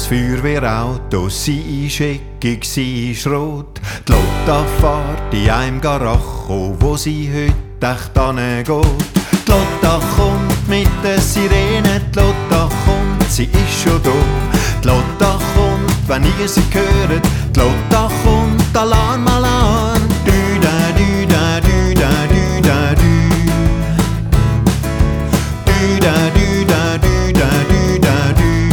das Feuerwehrauto, sie ist eckig, sie ist rot. Die Lotta fährt in einem Garacho, wo sie heute echt hingeht. Die Lotta kommt mit der Sirene, die Lotta kommt, sie ist schon da. Die Lotta kommt, wenn ihr sie hört, die Lotta kommt, Alarm, Alarm. Düda, düda, düda, düda, dü. Düda, düda, düda, düda, dü.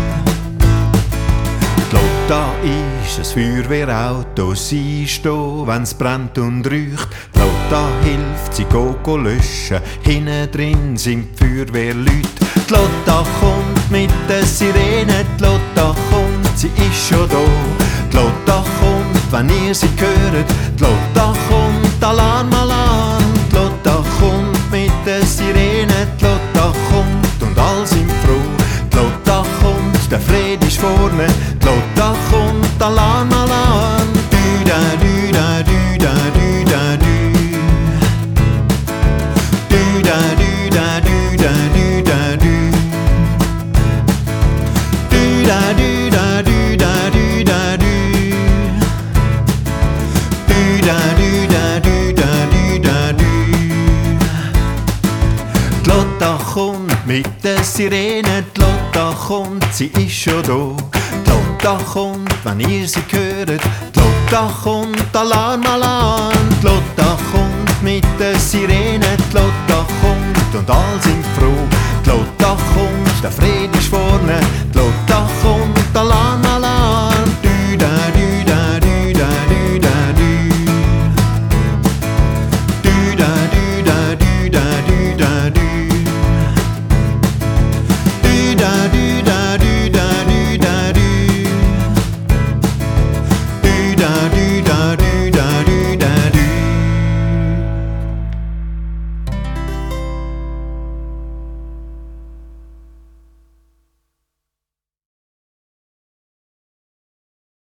Die Lotta ist ein Feuerwehrauto, sie ist da, wenn's brennt und räucht. Die Lotta hilft, sie geht löschen, hinten drin sind die Feuerwehrleute. Die Lotta kommt mit der Sirene, die Lotta kommt, sie ist schon da. Die Lotta kommt, wenn ihr sie hört, die Lotta kommt, Alarm, Alarm. Die Lotta kommt mit der Sirene, die Lotta kommt und all sind froh. Die Lotta kommt, der Fred ist vorne, die Lotta kommt, Alarm, Alarm. Düda, düda, düda, düda, dü. Düda, düda, düda, düda, dü. Düda, düda, düda, düda, dü. Düda, düda, düda, düda, dü. Die Lotta kommt mit der Sirene, die Lotta kommt, sie ist schon da. Die Lotta kommt, wenn ihr sie hört, die Lotta kommt, Alarm, Alarm. Die Lotta kommt mit der Sirene, die Lotta kommt und all sind froh. Die Lotta kommt, der Fred ist vorne, die Lotta kommt, Alarm.